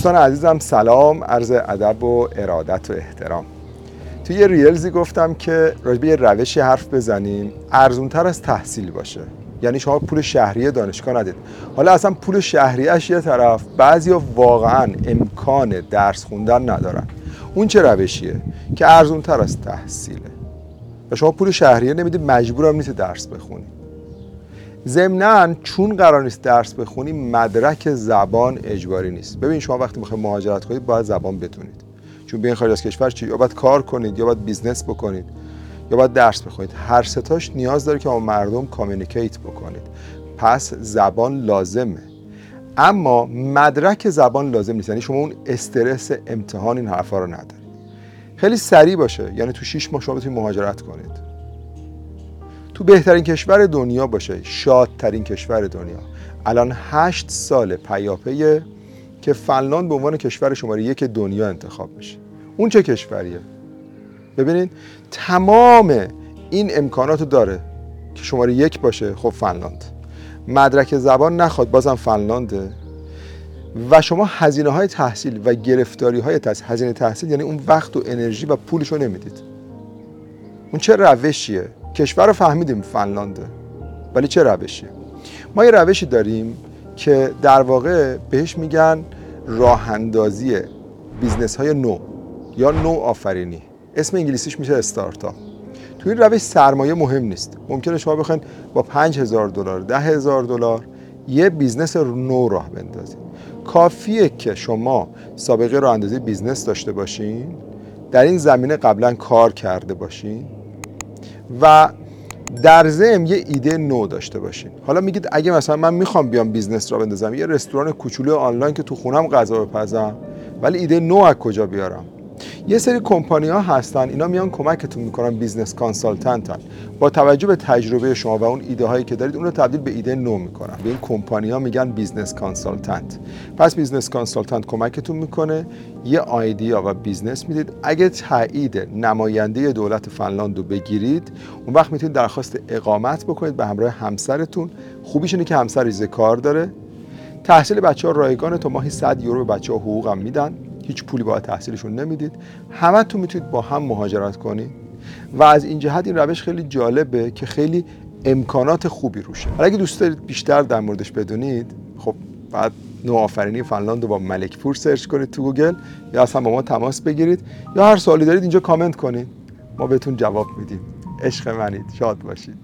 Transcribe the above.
دوستان عزیزم سلام، عرض ادب و ارادت و احترام. توی یه ریلزی گفتم که راجع به یه روشی حرف بزنیم ارزونتر از تحصیل باشه. یعنی شما پول شهریه دانشگاه ندید. حالا اصلا پول شهریه‌اش یه طرف، بعضیا واقعا امکان درس خوندن ندارن. اون چه روشیه که ارزونتر از تحصیله و شما پول شهریه نمیدید، مجبورم نیست درس بخونی. ضمناً چون قرار نیست درس بخونی، مدرک زبان اجباری نیست. ببین شما وقتی میخواید مهاجرت کنید باید زبان بدونید، چون بیاین خارج از کشور چی؟ یا باید کار کنید، یا باید بیزنس بکنید، یا باید درس بخونید. هر ستاش نیاز داره که با مردم کامیونیکیت بکنید، پس زبان لازمه. اما مدرک زبان لازم نیست، یعنی شما اون استرس امتحان این حرفا رو ندارید. خیلی سریع باشه، یعنی تو 6 ماه شما بتونید مهاجرت کنید، تو بهترین کشور دنیا باشه، شادترین کشور دنیا. الان 8 سال پیاپیه که فنلاند به عنوان کشور شماره 1 دنیا انتخاب میشه. اون چه کشوریه؟ ببینید تمام این امکاناتو داره که شماره 1 باشه. خب فنلاند مدرک زبان نخواد، بازم فنلانده. و شما هزینه های تحصیل و گرفتاری های هزینه تحصیل، یعنی اون وقت و انرژی و پولشو نمیدید. اون چه روشیه؟ کشور رو فهمیدیم فنلانده، ولی چه روشیه؟ ما یه روشی داریم که در واقع بهش میگن راه اندازی بیزنس های نو یا نوآفرینی. اسم انگلیسیش میشه استارتاپ. توی این روش سرمایه مهم نیست. ممکنه شما بخواید با $5,000 $10,000 یه بیزنس نو راه بندازید. کافیه که شما سابقه راه اندازی بیزنس داشته باشین، در این زمینه قبلا کار کرده باشین و در ضمن یه ایده نو داشته باشین. حالا میگید اگه مثلا من میخوام بیام بیزنس را بندازم، یه رستوران کوچولو آنلاین که تو خونم غذا بپزم، ولی ایده نو از کجا بیارم؟ یه سری کمپانی ها هستن، اینا میان کمکتون میکنن، بیزنس کانسالتنتن، با توجه به تجربه شما و اون ایده هایی که دارید اون رو تبدیل به ایده نو میکنن. به این کمپانی ها میگن بیزنس کانسالتنت. پس بیزنس کانسالتنت کمکتون میکنه، یه ایده و بیزنس میدید. اگه تایید نماینده دولت فنلاند رو بگیرید، اون وقت میتونید درخواست اقامت بکنید به همراه همسرتون. خوبیش اینه که همسر ریزه کار داره. تحصیل بچه‌ها رایگانه، تا ماهی 100 یورو به بچه‌ها حقوق هم میدن، هیچ پولی باید تحصیلشون نمیدید. همه تو میتونید با هم مهاجرت کنید و از این جهت این روش خیلی جالبه که خیلی امکانات خوبی روشه. حالا اگه دوست دارید بیشتر در موردش بدونید، خب بعد نوآفرینی فنلاند رو با ملک پور سرچ کنید تو گوگل، یا اصلا با ما تماس بگیرید، یا هر سوالی دارید اینجا کامنت کنید، ما بهتون جواب میدیم. عشق منید، شاد باشید.